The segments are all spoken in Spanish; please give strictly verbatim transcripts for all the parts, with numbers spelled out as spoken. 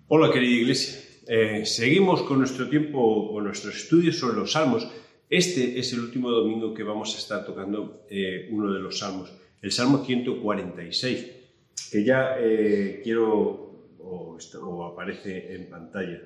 Hola querida Iglesia, eh, seguimos con nuestro tiempo, con nuestros estudios sobre los salmos. Este es el último domingo que vamos a estar tocando eh, uno de los salmos, el Salmo ciento cuarenta y seis, que ya eh, quiero, o, o aparece en pantalla,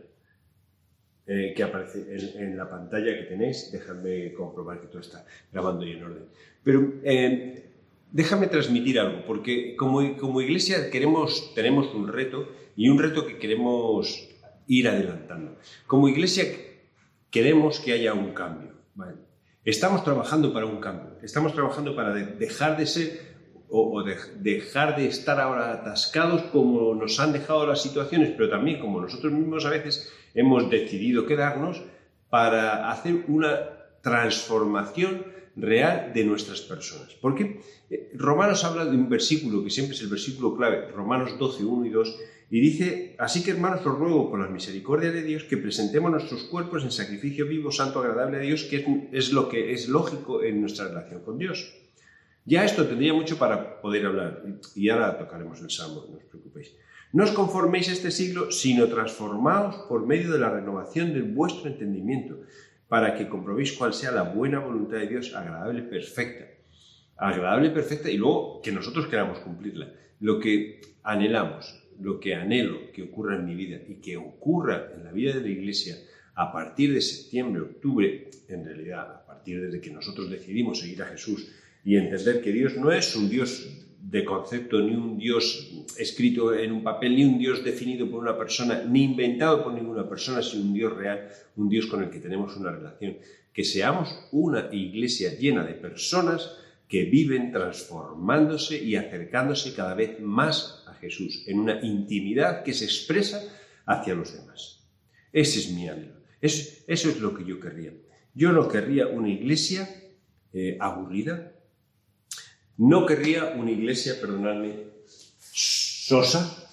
eh, que aparece en, en la pantalla que tenéis. Dejadme comprobar que todo está grabando y en orden. Pero eh, déjame transmitir algo, porque como, como Iglesia queremos, tenemos un reto, y un reto que queremos ir adelantando. Como Iglesia queremos que haya un cambio. ¿Vale? Estamos trabajando para un cambio. Estamos trabajando para de, dejar de ser o, o de, dejar de estar ahora atascados como nos han dejado las situaciones, pero también como nosotros mismos a veces hemos decidido quedarnos, para hacer una transformación real de nuestras personas. Porque Romanos habla de un versículo que siempre es el versículo clave, Romanos doce, uno y dos, y dice: así que, hermanos, os ruego por la misericordia de Dios que presentemos nuestros cuerpos en sacrificio vivo, santo, agradable a Dios, que es, es lo que es lógico en nuestra relación con Dios. Ya esto tendría mucho para poder hablar, y ahora tocaremos el Salmo, no os preocupéis. No os conforméis a este siglo, sino transformaos por medio de la renovación de vuestro entendimiento, para que comprobéis cuál sea la buena voluntad de Dios, agradable y perfecta. Agradable y perfecta, y luego que nosotros queramos cumplirla. Lo que anhelamos, lo que anhelo que ocurra en mi vida y que ocurra en la vida de la Iglesia a partir de septiembre, octubre, en realidad a partir de que nosotros decidimos seguir a Jesús y entender que Dios no es un Dios de concepto, ni un Dios escrito en un papel, ni un Dios definido por una persona, ni inventado por ninguna persona, sino un Dios real, un Dios con el que tenemos una relación. Que seamos una Iglesia llena de personas que viven transformándose y acercándose cada vez más a Jesús, en una intimidad que se expresa hacia los demás. Ese es mi anhelo. Eso, eso es lo que yo querría. Yo no querría una Iglesia eh, aburrida. No querría una Iglesia, perdonadme, sosa.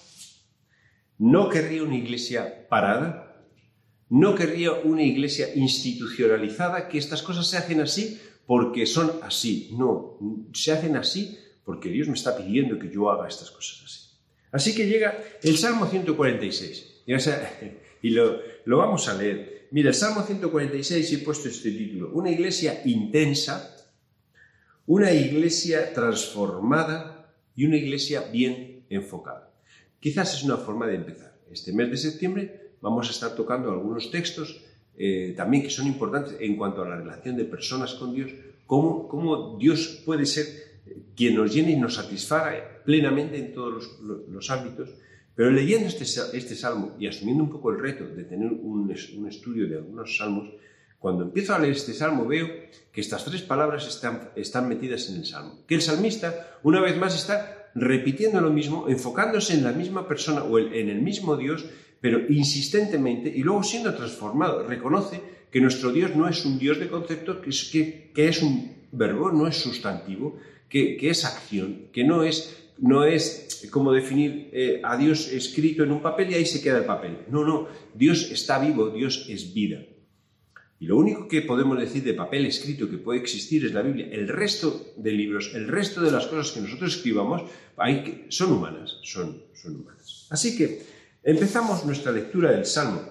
No querría una Iglesia parada. No querría una Iglesia institucionalizada, que estas cosas se hacen así porque son así. No, se hacen así porque Dios me está pidiendo que yo haga estas cosas así. Así que llega el Salmo ciento cuarenta y seis, y, o sea, y lo, lo vamos a leer. Mira, el Salmo ciento cuarenta y seis, he puesto este título: una Iglesia intensa, una Iglesia transformada y una Iglesia bien enfocada. Quizás es una forma de empezar. Este mes de septiembre vamos a estar tocando algunos textos eh, también que son importantes en cuanto a la relación de personas con Dios, cómo, cómo Dios puede ser quien nos llene y nos satisfaga plenamente en todos los, los, los ámbitos. Pero leyendo este, este salmo y asumiendo un poco el reto de tener un, un estudio de algunos salmos, cuando empiezo a leer este salmo veo que estas tres palabras están, están metidas en el salmo. Que el salmista, una vez más, está repitiendo lo mismo, enfocándose en la misma persona o en el mismo Dios, pero insistentemente, y luego siendo transformado. Reconoce que nuestro Dios no es un Dios de concepto, que es, que, que es un verbo, no es sustantivo, que, que es acción, que no es, no es como definir eh, a Dios escrito en un papel y ahí se queda el papel. No, no, Dios está vivo, Dios es vida. Y lo único que podemos decir de papel escrito que puede existir es la Biblia. El resto de libros, el resto de las cosas que nosotros escribamos, hay que, son humanas, son, son humanas. Así que empezamos nuestra lectura del Salmo.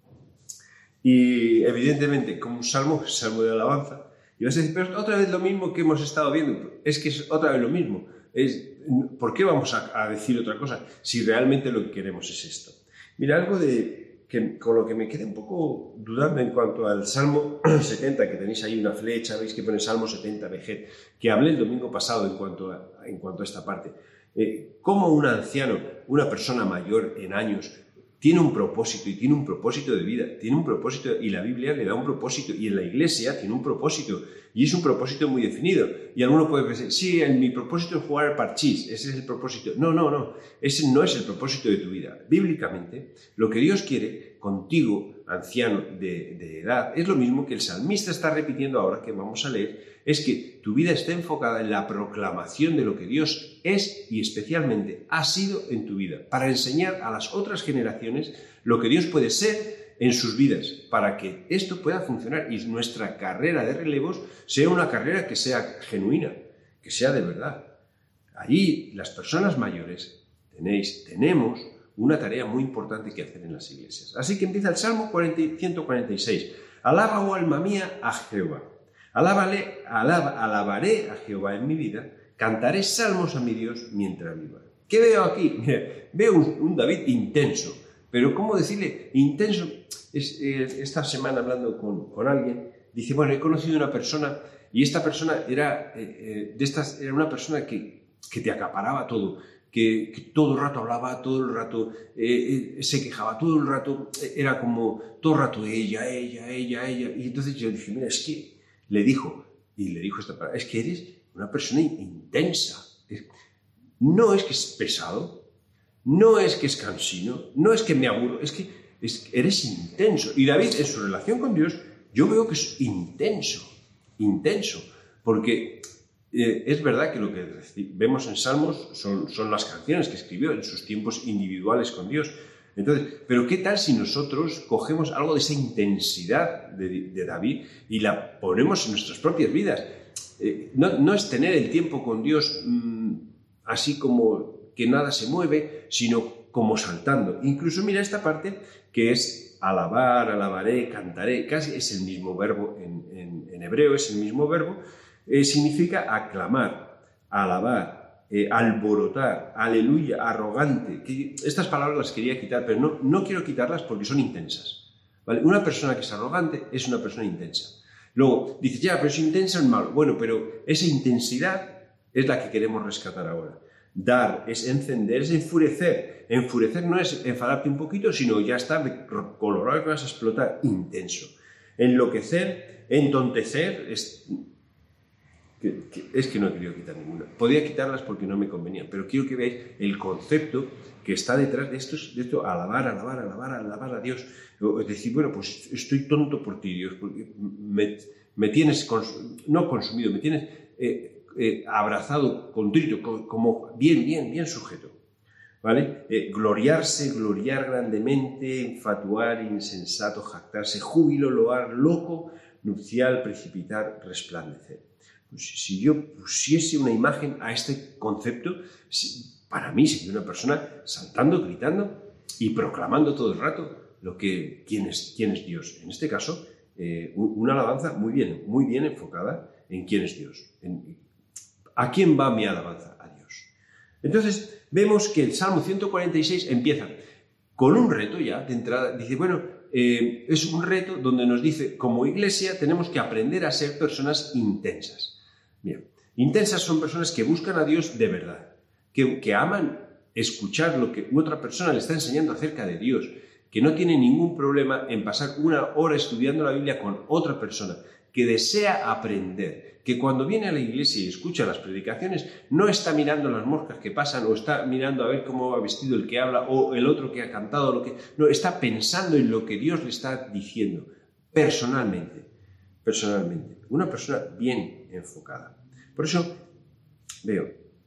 Y evidentemente, como un salmo, es salmo de alabanza. Y vas a decir, pero otra vez lo mismo que hemos estado viendo. Es que es otra vez lo mismo. Es, ¿por qué vamos a, a decir otra cosa si realmente lo que queremos es esto? Mira, algo de, que, con lo que me quedé un poco dudando en cuanto al Salmo setenta, que tenéis ahí una flecha, veis que pone Salmo setenta, Vejet, que hablé el domingo pasado en cuanto a, en cuanto a esta parte. Eh, cómo un anciano, una persona mayor en años, tiene un propósito y tiene un propósito de vida, tiene un propósito y la Biblia le da un propósito y en la Iglesia tiene un propósito y es un propósito muy definido. Y alguno puede pensar, sí, en mi propósito es jugar al parchís, ese es el propósito. No, no, no, ese no es el propósito de tu vida. Bíblicamente, lo que Dios quiere contigo, anciano de, de edad, es lo mismo que el salmista está repitiendo ahora que vamos a leer, es que tu vida esté enfocada en la proclamación de lo que Dios es y especialmente ha sido en tu vida, para enseñar a las otras generaciones lo que Dios puede ser en sus vidas, para que esto pueda funcionar y nuestra carrera de relevos sea una carrera que sea genuina, que sea de verdad. Allí las personas mayores tenéis, tenemos una tarea muy importante que hacer en las iglesias. Así que empieza el Salmo ciento cuarenta y seis. Alaba, oh alma mía, a Jehová. Alábale, alaba, alabaré a Jehová en mi vida. Cantaré salmos a mi Dios mientras viva. ¿Qué veo aquí? Mira, veo un, un David intenso. Pero ¿cómo decirle intenso? Es, eh, esta semana hablando con, con alguien, dice, bueno, he conocido una persona y esta persona era, eh, eh, de estas, era una persona que, que te acaparaba todo. Que, que todo el rato hablaba, todo el rato eh, eh, se quejaba, todo el rato eh, era como todo el rato ella, ella, ella, ella. Y entonces yo dije, mira, es que le dijo, y le dijo esta palabra, es que eres una persona intensa. Es, no es que es pesado, no es que es cansino, no es que me aburro, es que es, eres intenso. Y David, en su relación con Dios, yo veo que es intenso, intenso, porque... Eh, es verdad que lo que vemos en Salmos son, son las canciones que escribió en sus tiempos individuales con Dios. Entonces, pero ¿qué tal si nosotros cogemos algo de esa intensidad de, de David y la ponemos en nuestras propias vidas? Eh, no, no es tener el tiempo con Dios mmm, así como que nada se mueve, sino como saltando. Incluso mira esta parte que es alabar, alabaré, cantaré, casi es el mismo verbo en, en, en hebreo, es el mismo verbo. Eh, significa aclamar, alabar, eh, alborotar, aleluya, arrogante. Que estas palabras las quería quitar, pero no, no quiero quitarlas porque son intensas. ¿Vale? Una persona que es arrogante es una persona intensa. Luego, dice, ya, pero es intensa, es malo. Bueno, pero esa intensidad es la que queremos rescatar ahora. Dar es encender, es enfurecer. Enfurecer no es enfadarte un poquito, sino ya estar colorado que vas a explotar, intenso. Enloquecer, entontecer, es... Que, que, es que no he querido quitar ninguna. Podía quitarlas porque no me convenían, pero quiero que veáis el concepto que está detrás de esto, de esto alabar, alabar, alabar, alabar a Dios. Es decir, bueno, pues estoy tonto por ti, Dios, porque me, me tienes, cons, no consumido, me tienes eh, eh, abrazado, contrito, como bien, bien, bien sujeto. ¿Vale? Eh, gloriarse, gloriar grandemente, enfatuar, insensato, jactarse, júbilo, loar, loco, nupcial, precipitar, resplandecer. Si yo pusiese una imagen a este concepto, para mí sería una persona saltando, gritando y proclamando todo el rato lo que, quién, es, quién es Dios. En este caso, eh, una alabanza muy bien, muy bien enfocada en quién es Dios. En, ¿a quién va mi alabanza? A Dios. Entonces, vemos que el Salmo ciento cuarenta y seis empieza con un reto ya de entrada. Dice, bueno, eh, es un reto donde nos dice, como iglesia tenemos que aprender a ser personas intensas. Bien, intensas son personas que buscan a Dios de verdad, que, que aman escuchar lo que otra persona le está enseñando acerca de Dios, que no tiene ningún problema en pasar una hora estudiando la Biblia con otra persona, que desea aprender, que cuando viene a la iglesia y escucha las predicaciones no está mirando las moscas que pasan o está mirando a ver cómo va vestido el que habla o el otro que ha cantado, lo que, no, está pensando en lo que Dios le está diciendo personalmente, personalmente, una persona bien enfocada. Por eso veo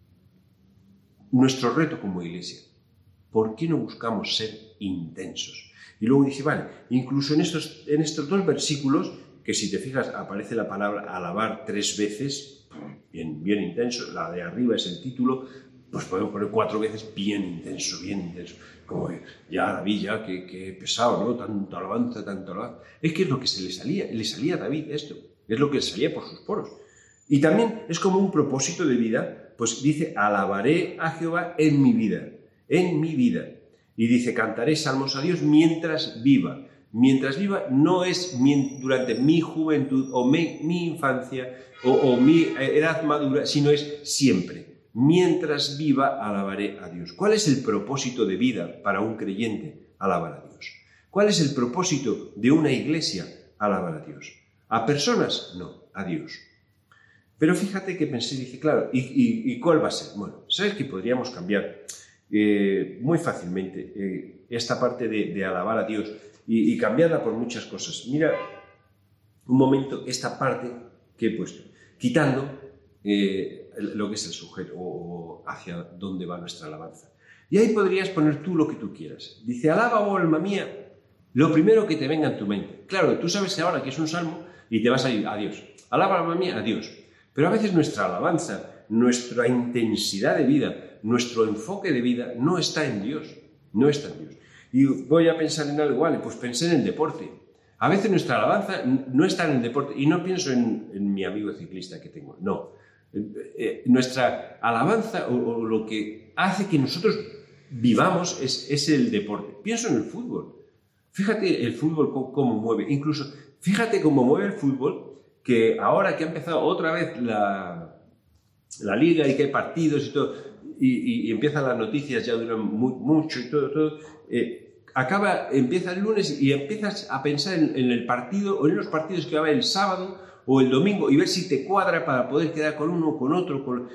nuestro reto como iglesia. ¿Por qué no buscamos ser intensos? Y luego dice, vale, incluso en estos, en estos dos versículos, que si te fijas aparece la palabra alabar tres veces, bien, bien intenso, la de arriba es el título, pues podemos poner cuatro veces bien intenso, bien intenso. Como ya David, ya que, que pesado, ¿no? Tanto alabanza, tanto alabanza. Es que es lo que se le salía, le salía a David esto, es lo que le salía por sus poros. Y también es como un propósito de vida, pues dice, alabaré a Jehová en mi vida, en mi vida. Y dice, cantaré salmos a Dios mientras viva. Mientras viva no es durante mi juventud o mi, mi infancia o, o mi edad madura, sino es siempre. Mientras viva, alabaré a Dios. ¿Cuál es el propósito de vida para un creyente? Alabar a Dios. ¿Cuál es el propósito de una iglesia? Alabar a Dios. ¿A personas? No, a Dios. Pero fíjate que pensé, dije, claro, ¿y, y, y cuál va a ser? Bueno, ¿sabes que podríamos cambiar eh, muy fácilmente eh, esta parte de, de alabar a Dios y, y cambiarla por muchas cosas? Mira un momento esta parte que he puesto, quitando eh, lo que es el sujeto o, o hacia dónde va nuestra alabanza. Y ahí podrías poner tú lo que tú quieras. Dice, alaba, oh alma mía, lo primero que te venga en tu mente. Claro, tú sabes que ahora que es un salmo y te vas a ir a Dios. Alaba, alma mía, a Dios. Pero a veces nuestra alabanza, nuestra intensidad de vida, nuestro enfoque de vida no está en Dios. no está en Dios. Y voy a pensar en algo, vale, pues pensé en el deporte. A veces nuestra alabanza no está en el deporte, y no pienso en, en mi amigo ciclista que tengo, no. Eh, eh, nuestra alabanza o, o lo que hace que nosotros vivamos es, es el deporte. Pienso en el fútbol. Fíjate el fútbol cómo, cómo mueve. Incluso, fíjate cómo mueve el fútbol, que ahora que ha empezado otra vez la, la liga y que hay partidos y todo, y, y, y empiezan las noticias, ya duran muy, mucho y todo, todo eh, acaba, empieza el lunes y empiezas a pensar en, en el partido o en los partidos que va a haber el sábado o el domingo y ver si te cuadra para poder quedar con uno, con otro, con...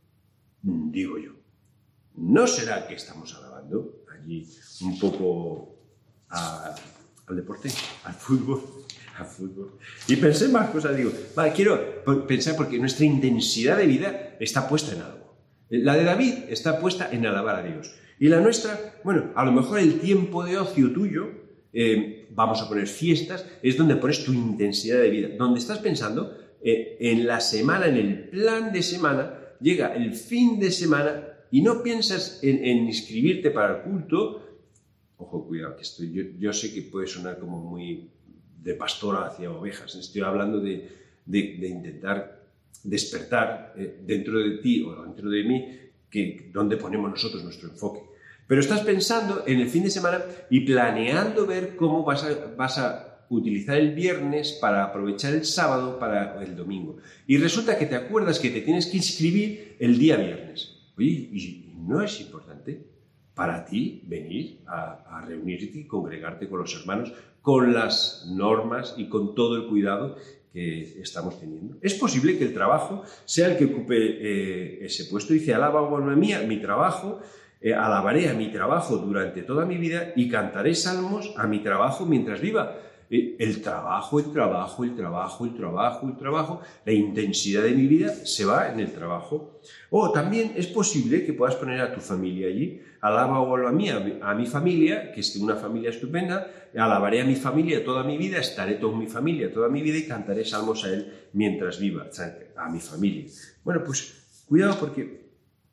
Digo yo, ¿no será que estamos alabando allí un poco a, al deporte, al fútbol, al fútbol? Y pensé más cosas, digo, vale, quiero pensar porque nuestra intensidad de vida está puesta en algo. La de David está puesta en alabar a Dios. Y la nuestra, bueno, a lo mejor el tiempo de ocio tuyo, eh, vamos a poner fiestas, es donde pones tu intensidad de vida, donde estás pensando eh, en la semana, en el plan de semana, llega el fin de semana y no piensas en, en inscribirte para el culto. Ojo, cuidado, que estoy, yo, yo sé que puede sonar como muy de pastora hacia ovejas, estoy hablando de, de, de intentar despertar eh, dentro de ti o dentro de mí que, donde ponemos nosotros nuestro enfoque. Pero estás pensando en el fin de semana y planeando ver cómo vas a, vas a utilizar el viernes para aprovechar el sábado para el domingo. Y resulta que te acuerdas que te tienes que inscribir el día viernes. Oye, ¿y no es importante para ti venir a, a reunirte y congregarte con los hermanos con las normas y con todo el cuidado que estamos teniendo? Es posible que el trabajo sea el que ocupe eh, ese puesto. Dice, alaba, oh alma mía, mi trabajo, eh, alabaré a mi trabajo durante toda mi vida y cantaré salmos a mi trabajo mientras viva. Eh, el trabajo, el trabajo, el trabajo, el trabajo, el trabajo, la intensidad de mi vida se va en el trabajo. O también es posible que puedas poner a tu familia allí. Alaba, oh alma mía, a mi familia, que es una familia estupenda, alabaré a mi familia toda mi vida, estaré con mi familia toda mi vida y cantaré salmos a él mientras viva, a mi familia. Bueno, pues cuidado porque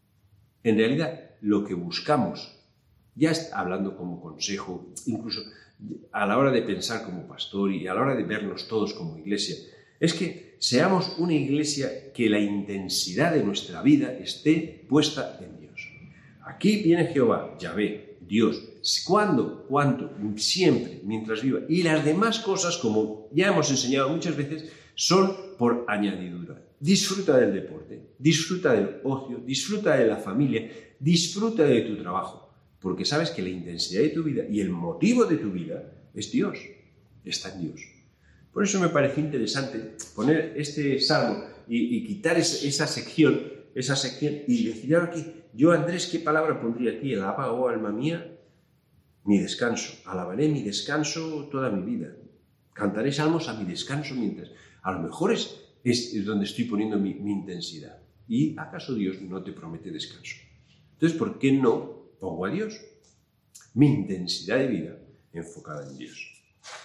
en realidad lo que buscamos, ya hablando como consejo, incluso a la hora de pensar como pastor y a la hora de vernos todos como iglesia, es que seamos una iglesia que la intensidad de nuestra vida esté puesta en Dios. Aquí viene Jehová, Yahvé, Dios. ¿Cuándo? ¿Cuánto? Siempre, mientras viva. Y las demás cosas, como ya hemos enseñado muchas veces, son por añadidura. Disfruta del deporte, disfruta del ocio, disfruta de la familia, disfruta de tu trabajo, porque sabes que la intensidad de tu vida y el motivo de tu vida es Dios, está en Dios. Por eso me pareció interesante poner este salmo y, y quitar esa, esa sección, esa sección y decir ahora aquí, yo Andrés, ¿qué palabra pondría aquí? Alaba, oh alma mía, mi descanso. Alabaré mi descanso toda mi vida. Cantaré salmos a mi descanso mientras. A lo mejor es, es, es donde estoy poniendo mi, mi intensidad. ¿Y acaso Dios no te promete descanso? Entonces, ¿por qué no pongo a Dios? Mi intensidad de vida enfocada en Dios.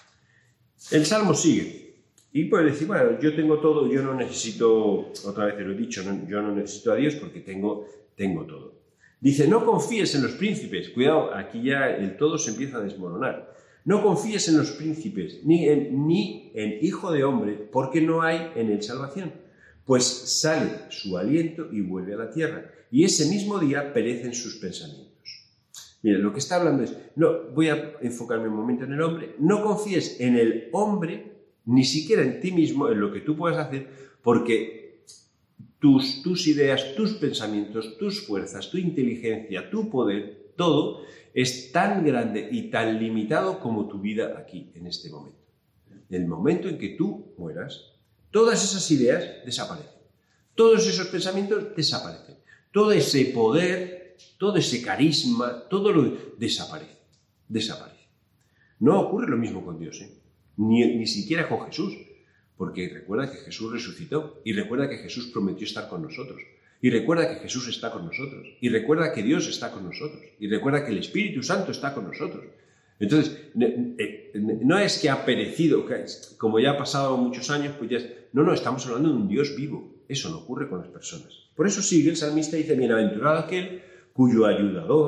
El salmo sigue. Y puedes decir, bueno, yo tengo todo, yo no necesito, otra vez te lo he dicho, no, yo no necesito a Dios porque tengo, tengo todo. Dice, no confíes en los príncipes. Cuidado, aquí ya el todo se empieza a desmoronar. No confíes en los príncipes, ni en, ni en hijo de hombre, porque no hay en él salvación. Pues sale su aliento y vuelve a la tierra, y ese mismo día perecen sus pensamientos. Mira, lo que está hablando es, no, voy a enfocarme un momento en el hombre, no confíes en el hombre, ni siquiera en ti mismo, en lo que tú puedas hacer, porque tus, tus ideas, tus pensamientos, tus fuerzas, tu inteligencia, tu poder, todo es tan grande y tan limitado como tu vida aquí, en este momento. En el momento en que tú mueras, todas esas ideas desaparecen. Todos esos pensamientos desaparecen. Todo ese poder, todo ese carisma, todo lo desaparece. Desaparece. No ocurre lo mismo con Dios, ¿eh? Ni, ni siquiera con Jesús, porque recuerda que Jesús resucitó y recuerda que Jesús prometió estar con nosotros y recuerda que Jesús está con nosotros y recuerda que Dios está con nosotros y recuerda que el Espíritu Santo está con nosotros. Entonces, no es que ha perecido, como ya ha pasado muchos años, pues ya es, no, no, estamos hablando de un Dios vivo. Eso no ocurre con las personas. Por eso sigue el salmista y dice, bienaventurado aquel cuyo ayudador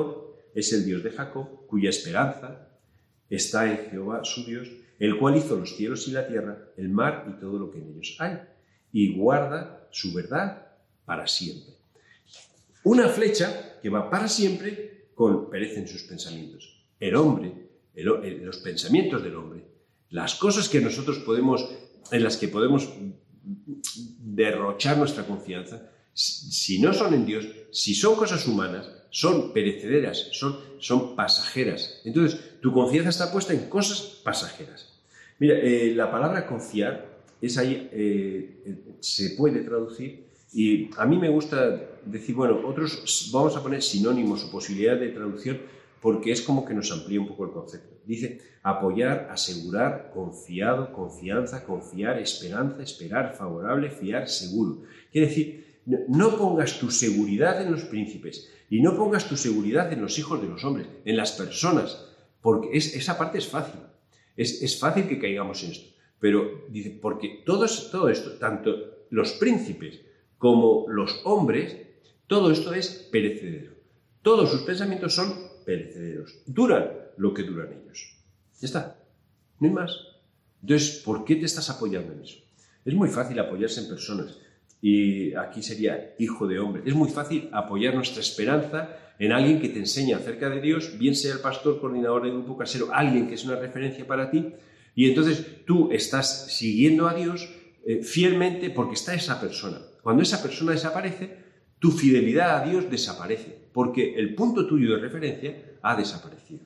es el Dios de Jacob, cuya esperanza está en Jehová su Dios, el cual hizo los cielos y la tierra, el mar y todo lo que en ellos hay, y guarda su verdad para siempre. Una flecha que va para siempre con perecen sus pensamientos. El hombre, el, el, los pensamientos del hombre, las cosas que nosotros podemos, en las que podemos derrochar nuestra confianza, si no son en Dios, si son cosas humanas, son perecederas, son, son pasajeras. Entonces, tu confianza está puesta en cosas pasajeras. Mira, eh, la palabra confiar es ahí, eh, se puede traducir, y a mí me gusta decir, bueno, otros vamos a poner sinónimos o posibilidad de traducción porque es como que nos amplía un poco el concepto. Dice apoyar, asegurar, confiado, confianza, confiar, esperanza, esperar, favorable, fiar, seguro. Quiere decir, no pongas tu seguridad en los príncipes y no pongas tu seguridad en los hijos de los hombres, en las personas, porque es, esa parte es fácil. Es, es fácil que caigamos en esto. Pero dice, porque todo, todo esto, tanto los príncipes como los hombres, todo esto es perecedero. Todos sus pensamientos son perecederos. Duran lo que duran ellos. Ya está. No hay más. Entonces, ¿por qué te estás apoyando en eso? Es muy fácil apoyarse en personas. Y aquí sería hijo de hombre. Es muy fácil apoyar nuestra esperanza en alguien que te enseña acerca de Dios, bien sea el pastor, coordinador de grupo casero, alguien que es una referencia para ti. Y entonces tú estás siguiendo a Dios eh, fielmente porque está esa persona. Cuando esa persona desaparece, tu fidelidad a Dios desaparece, porque el punto tuyo de referencia ha desaparecido.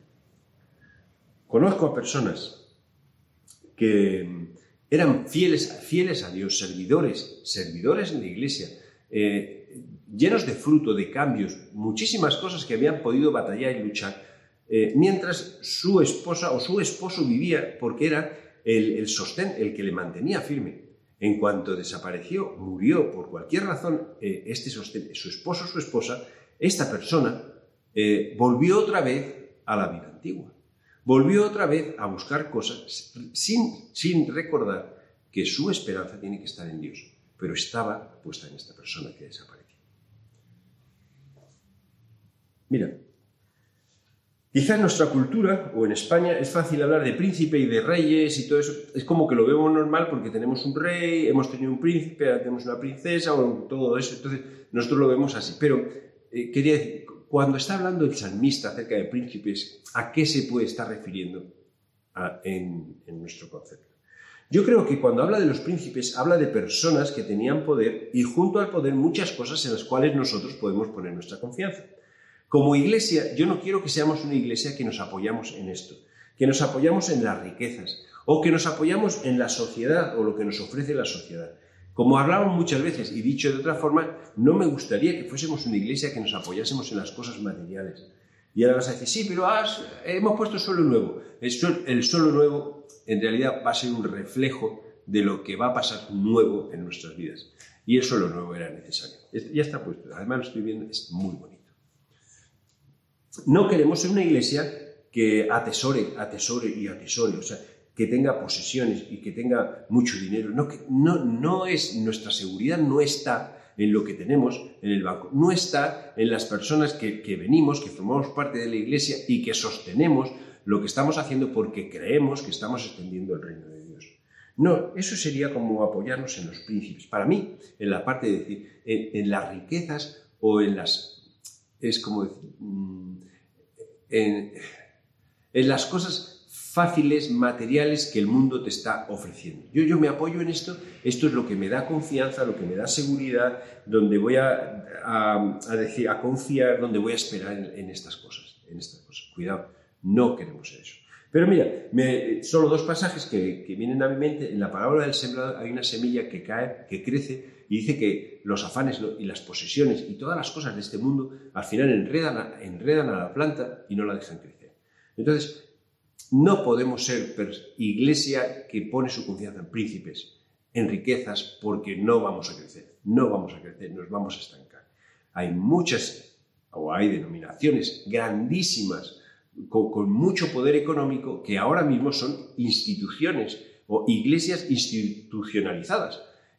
Conozco a personas que eran fieles, fieles a Dios, servidores, servidores en la iglesia, eh, llenos de fruto, de cambios, muchísimas cosas que habían podido batallar y luchar, eh, mientras su esposa o su esposo vivía porque era el, el sostén, el que le mantenía firme. En cuanto desapareció, murió por cualquier razón, eh, este sostén, su esposo o su esposa, esta persona eh, volvió otra vez a la vida antigua. Volvió otra vez a buscar cosas sin, sin recordar que su esperanza tiene que estar en Dios, pero estaba puesta en esta persona que desapareció. Mira, quizá en nuestra cultura o en España es fácil hablar de príncipe y de reyes y todo eso. Es como que lo vemos normal porque tenemos un rey, hemos tenido un príncipe, ahora tenemos una princesa o todo eso. Entonces nosotros lo vemos así. Pero eh, quería decir, cuando está hablando el salmista acerca de príncipes, ¿a qué se puede estar refiriendo a, en, en nuestro concepto? Yo creo que cuando habla de los príncipes, habla de personas que tenían poder y junto al poder muchas cosas en las cuales nosotros podemos poner nuestra confianza. Como iglesia, yo no quiero que seamos una iglesia que nos apoyamos en esto, que nos apoyamos en las riquezas o que nos apoyamos en la sociedad o lo que nos ofrece la sociedad. Como hablamos muchas veces y dicho de otra forma, no me gustaría que fuésemos una iglesia que nos apoyásemos en las cosas materiales. Y ahora vas a decir, sí, pero has, hemos puesto suelo nuevo. El suelo, el suelo nuevo en realidad va a ser un reflejo de lo que va a pasar nuevo en nuestras vidas. Y el suelo nuevo era necesario. Ya está puesto, además lo estoy viendo, es muy bonito. No queremos ser una iglesia que atesore, atesore y atesore, o sea, que tenga posesiones y que tenga mucho dinero. No, que, no, no es, nuestra seguridad no está en lo que tenemos en el banco, no está en las personas que, que venimos, que formamos parte de la iglesia y que sostenemos lo que estamos haciendo porque creemos que estamos extendiendo el reino de Dios. No, eso sería como apoyarnos en los príncipes. Para mí, en la parte de decir, en, en las riquezas o en las, es como decir, en, en las cosas fáciles, materiales que el mundo te está ofreciendo. Yo, yo me apoyo en esto, esto es lo que me da confianza, lo que me da seguridad, donde voy a, a, a, decir, a confiar, donde voy a esperar en, en estas cosas, en estas cosas. Cuidado, no queremos eso. Pero mira, me, solo dos pasajes que, que vienen a mi mente. En la parábola del sembrador hay una semilla que cae, que crece, y dice que los afanes y las posesiones y todas las cosas de este mundo al final enredan a, enredan a la planta y no la dejan crecer. Entonces, no podemos ser iglesia que pone su confianza en príncipes, en riquezas, porque no vamos a crecer, no vamos a crecer, nos vamos a estancar. Hay muchas, o hay denominaciones grandísimas, con, con mucho poder económico, que ahora mismo son instituciones o iglesias institucionalizadas,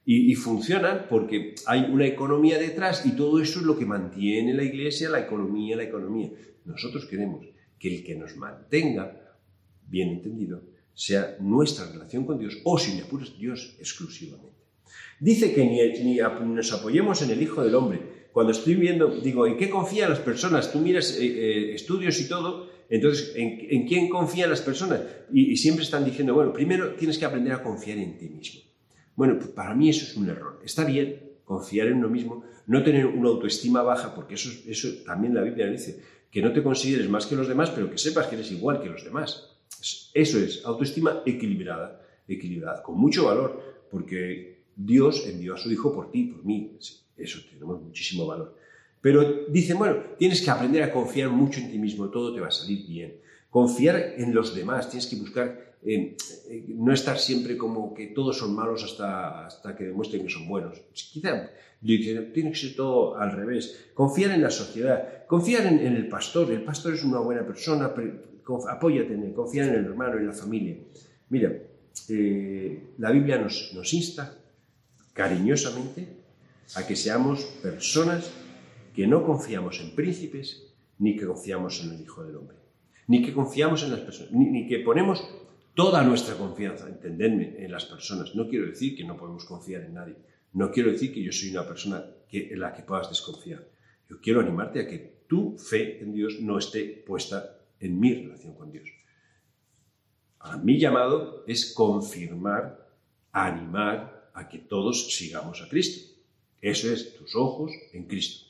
Y, y funcionan porque hay una economía detrás y todo eso es lo que mantiene la Iglesia, la economía, la economía. Nosotros queremos que el que nos mantenga, bien entendido, sea nuestra relación con Dios, o si me apuras, Dios exclusivamente. Dice que ni, ni nos apoyemos en el Hijo del Hombre. Cuando estoy viendo, digo, ¿en qué confían las personas? Tú miras eh, eh, estudios y todo, entonces, ¿en, ¿en quién confían las personas? Y, y siempre están diciendo, bueno, primero tienes que aprender a confiar en ti mismo. Bueno, pues para mí eso es un error. Está bien confiar en uno mismo, no tener una autoestima baja, porque eso, eso también la Biblia dice, que no te consideres más que los demás, pero que sepas que eres igual que los demás. Eso es, autoestima equilibrada, equilibrada, con mucho valor, porque Dios envió a su Hijo por ti, por mí. Eso tenemos muchísimo valor. Pero dicen, bueno, tienes que aprender a confiar mucho en ti mismo, todo te va a salir bien. Confiar en los demás, tienes que buscar, eh, eh, no estar siempre como que todos son malos hasta, hasta que demuestren que son buenos. Quizá tiene que ser todo al revés. Confiar en la sociedad, confiar en, en el pastor. El pastor es una buena persona, pero, apóyate en él, confía en el hermano, en la familia. Mira, eh, la Biblia nos, nos insta cariñosamente a que seamos personas que no confiamos en príncipes, ni que confiamos en el Hijo del Hombre, ni que confiamos en las personas, ni, ni que ponemos toda nuestra confianza, entendedme, en las personas. No quiero decir que no podemos confiar en nadie, no quiero decir que yo soy una persona que, en la que puedas desconfiar. Yo quiero animarte a que tu fe en Dios no esté puesta en mi relación con Dios. Ahora, mi llamado es confirmar, animar a que todos sigamos a Cristo. Eso es, tus ojos en Cristo.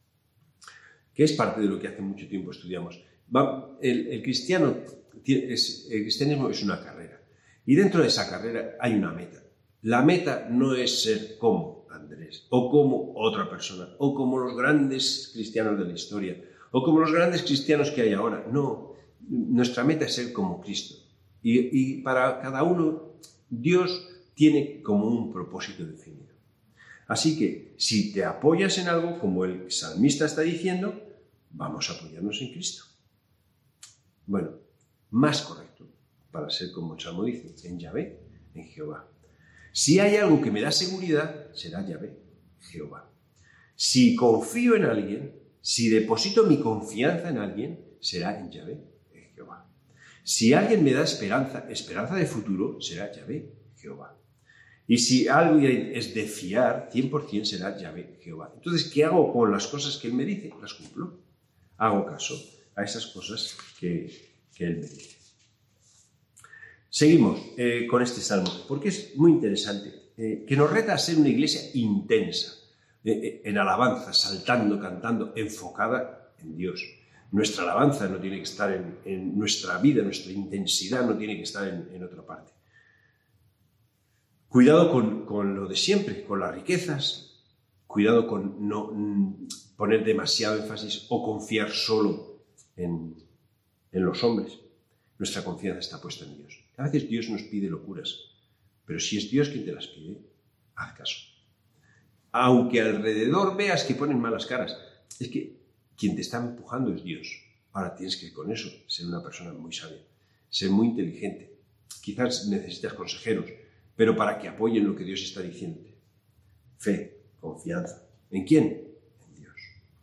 Que es parte de lo que hace mucho tiempo estudiamos. El, el, cristiano, es, el cristianismo es una carrera. Y dentro de esa carrera hay una meta. La meta no es ser como Andrés, o como otra persona, o como los grandes cristianos de la historia, o como los grandes cristianos que hay ahora. No, nuestra meta es ser como Cristo. Y, y para cada uno, Dios tiene como un propósito definido. Así que, si te apoyas en algo, como el salmista está diciendo, vamos a apoyarnos en Cristo. Bueno, más correcto, para ser como el Salmo dice, en Yahvé, en Jehová. Si hay algo que me da seguridad, será Yahvé, Jehová. Si confío en alguien, si deposito mi confianza en alguien, será en Yahvé, en Jehová. Si alguien me da esperanza, esperanza de futuro, será Yahvé, Jehová. Y si algo es de fiar, cien por ciento será Yahvé, Jehová. Entonces, ¿qué hago con las cosas que Él me dice? Las cumplo. Hago caso a esas cosas que, que Él me dice. Seguimos eh, con este salmo, porque es muy interesante, eh, que nos reta a ser una iglesia intensa, eh, en alabanza, saltando, cantando, enfocada en Dios. Nuestra alabanza no tiene que estar en, en nuestra vida, nuestra intensidad no tiene que estar en, en otra parte. Cuidado con, con lo de siempre, con las riquezas, cuidado con no mm, poner demasiado énfasis o confiar solo en, en los hombres. Nuestra confianza está puesta en Dios. A veces Dios nos pide locuras, pero si es Dios quien te las pide, haz caso. Aunque alrededor veas que ponen malas caras, es que quien te está empujando es Dios. Ahora tienes que con eso ser una persona muy sabia, ser muy inteligente. Quizás necesitas consejeros, pero para que apoyen lo que Dios está diciéndote. Fe, confianza. ¿En quién? En Dios.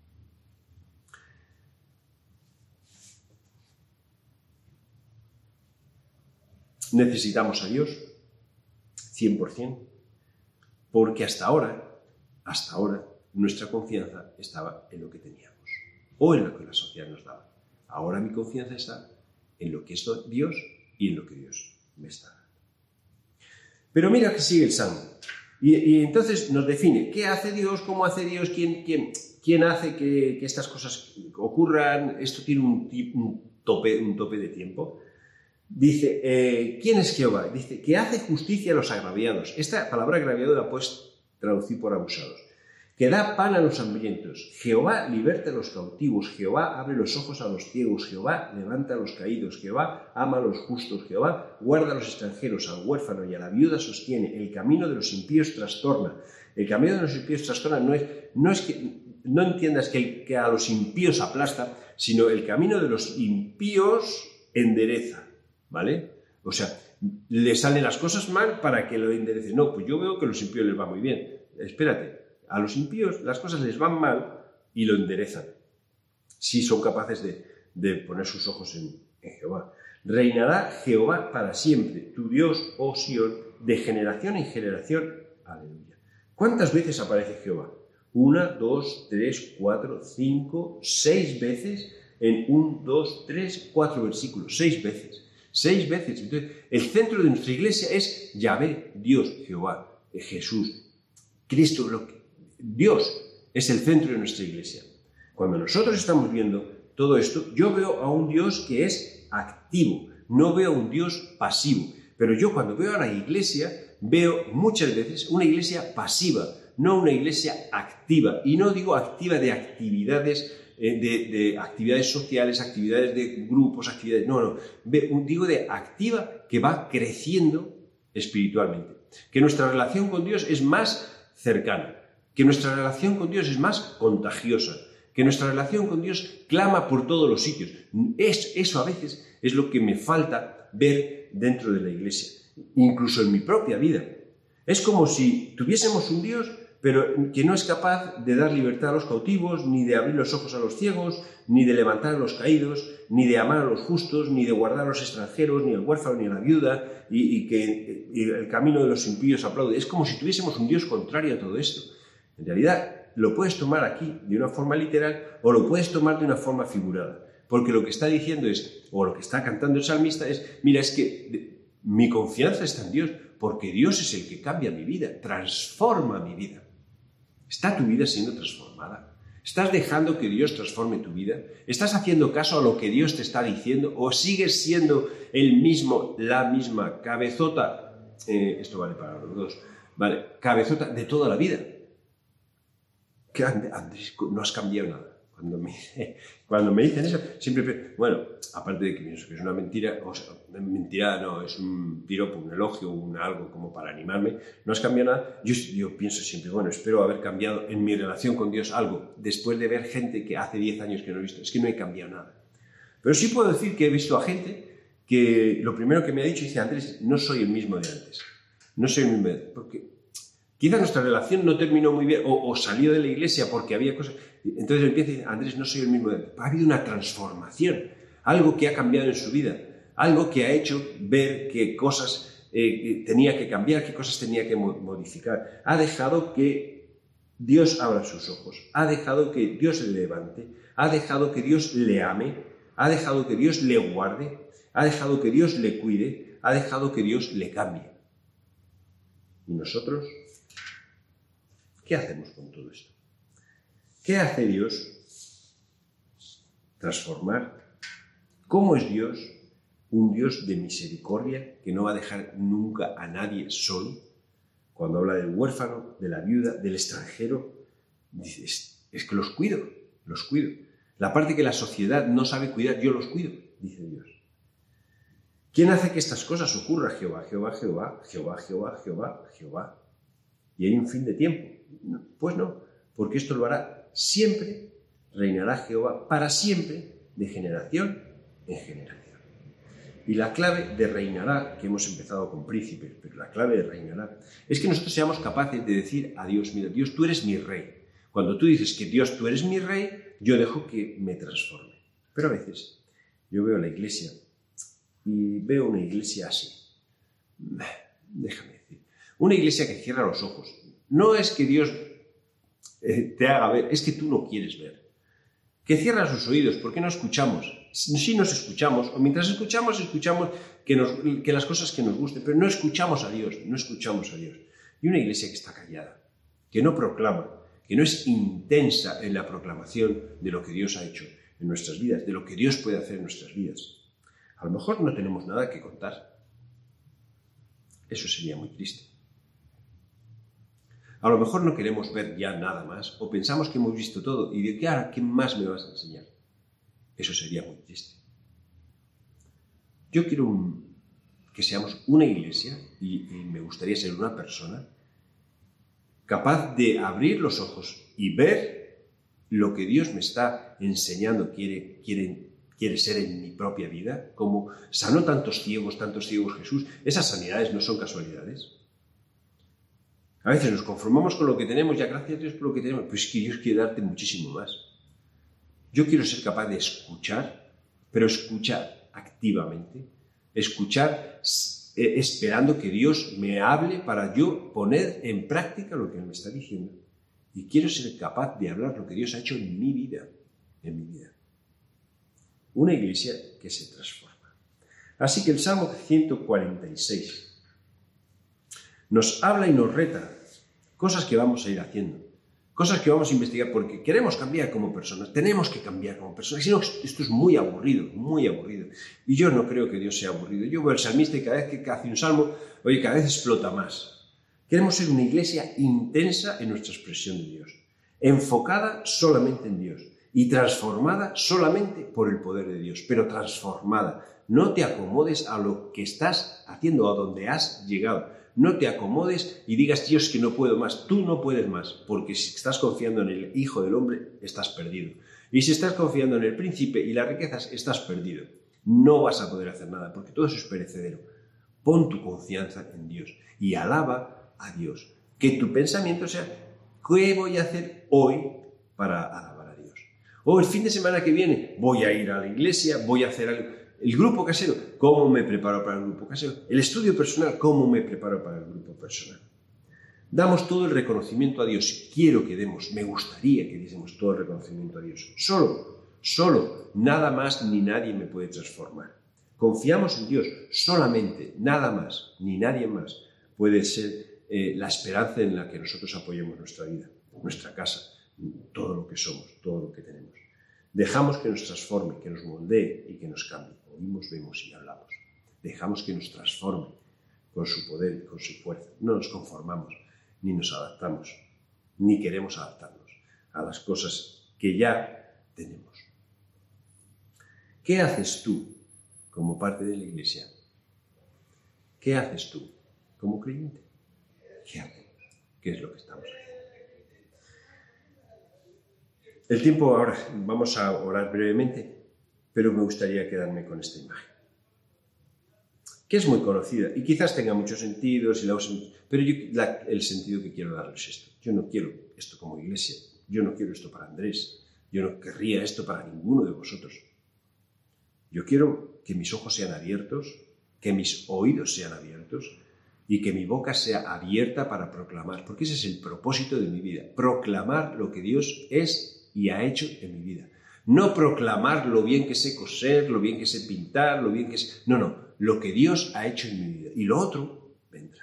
Necesitamos a Dios, cien por ciento, porque hasta ahora, hasta ahora, nuestra confianza estaba en lo que teníamos, o en lo que la sociedad nos daba. Ahora mi confianza está en lo que es Dios y en lo que Dios me está dando. Pero mira que sigue el Salmo. Y, y entonces nos define qué hace Dios, cómo hace Dios, quién, quién, quién hace que, que estas cosas ocurran. Esto tiene un, un, tope, un tope de tiempo. Dice, eh, ¿quién es Jehová? Dice, que hace justicia a los agraviados. Esta palabra agraviado la puedes traducir por abusados. Que da pan a los hambrientos. Jehová liberta a los cautivos. Jehová abre los ojos a los ciegos. Jehová levanta a los caídos. Jehová ama a los justos. Jehová guarda a los extranjeros, al huérfano y a la viuda sostiene. El camino de los impíos trastorna. El camino de los impíos trastorna no es, no es que no entiendas que, que a los impíos aplasta, sino el camino de los impíos endereza. ¿Vale? O sea, le salen las cosas mal para que lo enderece. No, pues yo veo que a los impíos les va muy bien. Espérate, a los impíos las cosas les van mal y lo enderezan. Si son capaces de, de poner sus ojos en, en Jehová. Reinará Jehová para siempre, tu Dios, oh Sión, de generación en generación. Aleluya. ¿Cuántas veces aparece Jehová? Una, dos, tres, cuatro, cinco, seis veces en un, dos, tres, cuatro versículos. Seis veces. Seis veces. Entonces, el centro de nuestra iglesia es Yahvé, Dios, Jehová, Jesús, Cristo. Lo que, Dios es el centro de nuestra iglesia. Cuando nosotros estamos viendo todo esto, yo veo a un Dios que es activo, no veo a un Dios pasivo. Pero yo cuando veo a la iglesia, veo muchas veces una iglesia pasiva, no una iglesia activa. Y no digo activa de actividades, eh, de, de actividades sociales, actividades de grupos, actividades... No, no. Digo de activa que va creciendo espiritualmente. Que nuestra relación con Dios es más cercana. Que nuestra relación con Dios es más contagiosa. Que nuestra relación con Dios clama por todos los sitios. Es, eso a veces es lo que me falta ver dentro de la iglesia, incluso en mi propia vida. Es como si tuviésemos un Dios, pero que no es capaz de dar libertad a los cautivos, ni de abrir los ojos a los ciegos, ni de levantar a los caídos, ni de amar a los justos, ni de guardar a los extranjeros, ni al huérfano, ni a la viuda, y, y que y el camino de los impíos aplaude. Es como si tuviésemos un Dios contrario a todo esto. En realidad, lo puedes tomar aquí de una forma literal o lo puedes tomar de una forma figurada. Porque lo que está diciendo es, o lo que está cantando el salmista es, mira, es que mi confianza está en Dios, porque Dios es el que cambia mi vida, transforma mi vida. ¿Está tu vida siendo transformada? ¿Estás dejando que Dios transforme tu vida? ¿Estás haciendo caso a lo que Dios te está diciendo? ¿O sigues siendo el mismo, la misma cabezota? Eh, esto vale para los dos. Vale, cabezota de toda la vida. Que Andrés, no has cambiado nada. Cuando me, cuando me dicen eso, siempre, bueno, aparte de que pienso que es una mentira, o sea, mentira no, es un piropo, un elogio, un algo como para animarme, no has cambiado nada, yo, yo pienso siempre, bueno, espero haber cambiado en mi relación con Dios algo, después de ver gente que hace diez años que no he visto, es que no he cambiado nada. Pero sí puedo decir que he visto a gente que lo primero que me ha dicho, dice, Andrés, no soy el mismo de antes, no soy el mismo de antes, porque... Quizá nuestra relación no terminó muy bien, o, o salió de la iglesia porque había cosas... Entonces empieza a decir, Andrés, no soy el mismo. Ha habido una transformación, algo que ha cambiado en su vida, algo que ha hecho ver qué cosas eh, tenía que cambiar, qué cosas tenía que modificar. Ha dejado que Dios abra sus ojos, ha dejado que Dios le levante, ha dejado que Dios le ame, ha dejado que Dios le guarde, ha dejado que Dios le cuide, ha dejado que Dios le cambie. ¿Y nosotros? ¿Qué hacemos con todo esto? ¿Qué hace Dios? Transformar. ¿Cómo es Dios? Un Dios de misericordia que no va a dejar nunca a nadie solo. Cuando habla del huérfano, de la viuda, del extranjero, dice, es, es que los cuido, los cuido. La parte que la sociedad no sabe cuidar, yo los cuido, dice Dios. ¿Quién hace que estas cosas ocurran? Jehová, Jehová, Jehová, Jehová, Jehová, Jehová, Jehová. ¿Y hay un fin de tiempo? No, pues no, porque esto lo hará siempre, reinará Jehová para siempre, de generación en generación. Y la clave de reinará, que hemos empezado con príncipes, pero la clave de reinará, es que nosotros seamos capaces de decir a Dios, mira, Dios, tú eres mi rey. Cuando tú dices que Dios, tú eres mi rey, yo dejo que me transforme. Pero a veces yo veo la iglesia y veo una iglesia así. Déjame decir, una iglesia que cierra los ojos. No es que Dios eh, te haga ver, es que tú no quieres ver. Que cierra sus oídos, ¿por qué no escuchamos? Sí nos escuchamos, o mientras escuchamos, escuchamos que, nos, que las cosas que nos gusten, pero no escuchamos a Dios, no escuchamos a Dios. Y una iglesia que está callada, que no proclama, que no es intensa en la proclamación de lo que Dios ha hecho en nuestras vidas, de lo que Dios puede hacer en nuestras vidas. A lo mejor no tenemos nada que contar. Eso sería muy triste. A lo mejor no queremos ver ya nada más, o pensamos que hemos visto todo, y de qué ahora, ¿qué más me vas a enseñar? Eso sería muy triste. Yo quiero un, que seamos una iglesia, y, y me gustaría ser una persona, capaz de abrir los ojos y ver lo que Dios me está enseñando, quiere, quiere quiere ser en mi propia vida, como sanó tantos ciegos, tantos ciegos Jesús. Esas sanidades no son casualidades. A veces nos conformamos con lo que tenemos, ya gracias a Dios por lo que tenemos, pues es que Dios quiere darte muchísimo más. Yo quiero ser capaz de escuchar, pero escuchar activamente, escuchar eh, esperando que Dios me hable para yo poner en práctica lo que Él me está diciendo. Y quiero ser capaz de hablar lo que Dios ha hecho en mi vida, en mi vida. Una iglesia que se transforma. Así que el Salmo ciento cuarenta y seis nos habla y nos reta cosas que vamos a ir haciendo, cosas que vamos a investigar porque queremos cambiar como personas, tenemos que cambiar como personas, si no, esto es muy aburrido, muy aburrido. Y yo no creo que Dios sea aburrido. Yo veo al salmista y cada vez que hace un salmo, oye, cada vez explota más. Queremos ser una iglesia intensa en nuestra expresión de Dios, enfocada solamente en Dios y transformada solamente por el poder de Dios, pero transformada. No te acomodes a lo que estás haciendo, a donde has llegado. No te acomodes y digas, Dios, que no puedo más. Tú no puedes más, porque si estás confiando en el Hijo del Hombre, estás perdido. Y si estás confiando en el príncipe y las riquezas, estás perdido. No vas a poder hacer nada, porque todo eso es perecedero. Pon tu confianza en Dios y alaba a Dios. Que tu pensamiento sea, ¿qué voy a hacer hoy para alabar a Dios? O el fin de semana que viene, voy a ir a la iglesia, voy a hacer algo. El grupo casero, ¿cómo me preparo para el grupo casero? El estudio personal, ¿cómo me preparo para el grupo personal? Damos todo el reconocimiento a Dios. Quiero que demos, me gustaría que diésemos todo el reconocimiento a Dios. Solo, solo, nada más ni nadie me puede transformar. Confiamos en Dios, solamente, nada más ni nadie más puede ser eh, la esperanza en la que nosotros apoyemos nuestra vida, nuestra casa, todo lo que somos, todo lo que tenemos. Dejamos que nos transforme, que nos moldee y que nos cambie. Oímos, vemos y hablamos. Dejamos que nos transforme con su poder y con su fuerza. No nos conformamos, ni nos adaptamos, ni queremos adaptarnos a las cosas que ya tenemos. ¿Qué haces tú como parte de la iglesia? ¿Qué haces tú como creyente? ¿Qué hacemos? ¿Qué es lo que estamos haciendo? El tiempo ahora, vamos a orar brevemente, pero me gustaría quedarme con esta imagen, que es muy conocida y quizás tenga muchos sentidos, y la usen, pero yo, la, el sentido que quiero darles es esto. Yo no quiero esto como iglesia, yo no quiero esto para Andrés, yo no querría esto para ninguno de vosotros. Yo quiero que mis ojos sean abiertos, que mis oídos sean abiertos y que mi boca sea abierta para proclamar, porque ese es el propósito de mi vida, proclamar lo que Dios es y ha hecho en mi vida. No proclamar lo bien que sé coser, lo bien que sé pintar, lo bien que sé... No, no, lo que Dios ha hecho en mi vida. Y lo otro vendrá.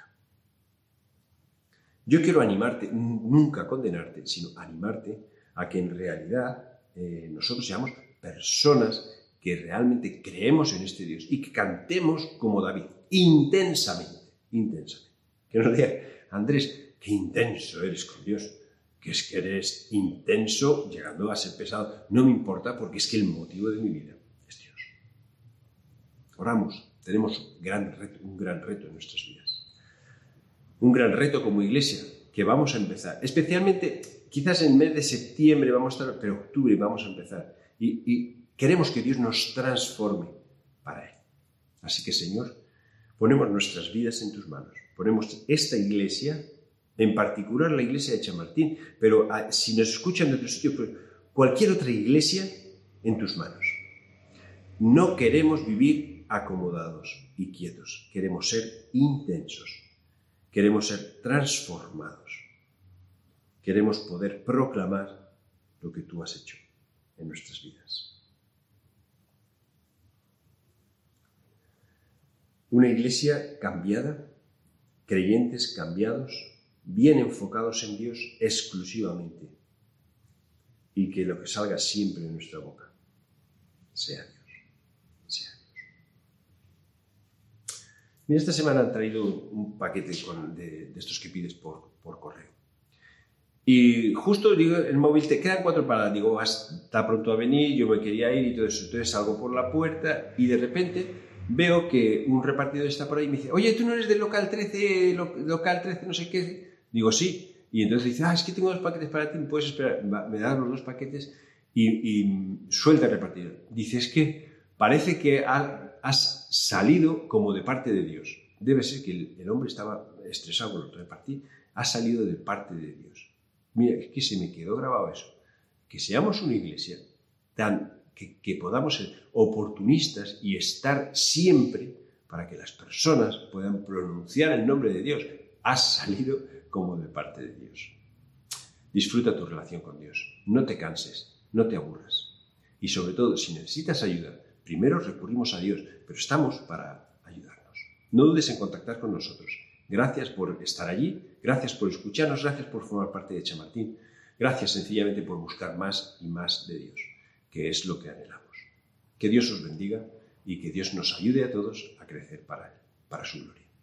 Yo quiero animarte, nunca condenarte, sino animarte a que en realidad eh, nosotros seamos personas que realmente creemos en este Dios y que cantemos como David, intensamente, intensamente. Que nos diga, Andrés, qué intenso eres con Dios. Que es que eres intenso, llegando a ser pesado. No me importa, porque es que el motivo de mi vida es Dios. Oramos, tenemos un gran reto, un gran reto en nuestras vidas. Un gran reto como iglesia que vamos a empezar. Especialmente, quizás en el mes de septiembre vamos a estar, pero en octubre vamos a empezar. Y, y queremos que Dios nos transforme para Él. Así que, Señor, ponemos nuestras vidas en tus manos. Ponemos esta iglesia, en particular la iglesia de Chamartín, pero a, si nos escuchan de otro sitio, pues cualquier otra iglesia en tus manos. No queremos vivir acomodados y quietos, queremos ser intensos, queremos ser transformados, queremos poder proclamar lo que tú has hecho en nuestras vidas. Una iglesia cambiada, creyentes cambiados, bien enfocados en Dios exclusivamente, y que lo que salga siempre de nuestra boca sea Dios, sea Dios. Mira, esta semana han traído un paquete con, de, de estos que pides por, por correo. Y justo digo, el móvil, te quedan cuatro paradas, digo, está pronto a venir, yo me quería ir y todo eso. Entonces salgo por la puerta y de repente veo que un repartidor está por ahí y me dice, oye, ¿tú no eres del local trece, lo, local trece, no sé qué? Digo, sí. Y entonces dice, ah, es que tengo dos paquetes para ti, ¿me puedes esperar? Me da los dos paquetes y, y suelta el repartidor. Dice, es que parece que ha, has salido como de parte de Dios. Debe ser que el, el hombre estaba estresado con el repartir. Ha salido de parte de Dios. Mira, es que se me quedó grabado eso. Que seamos una iglesia tan, que, que podamos ser oportunistas y estar siempre para que las personas puedan pronunciar el nombre de Dios. Has salido como de parte de Dios. Disfruta tu relación con Dios. No te canses, no te aburras. Y sobre todo, si necesitas ayuda, primero recurrimos a Dios, pero estamos para ayudarnos. No dudes en contactar con nosotros. Gracias por estar allí, gracias por escucharnos, gracias por formar parte de Chamartín. Gracias sencillamente por buscar más y más de Dios, que es lo que anhelamos. Que Dios os bendiga y que Dios nos ayude a todos a crecer para Él, para su gloria.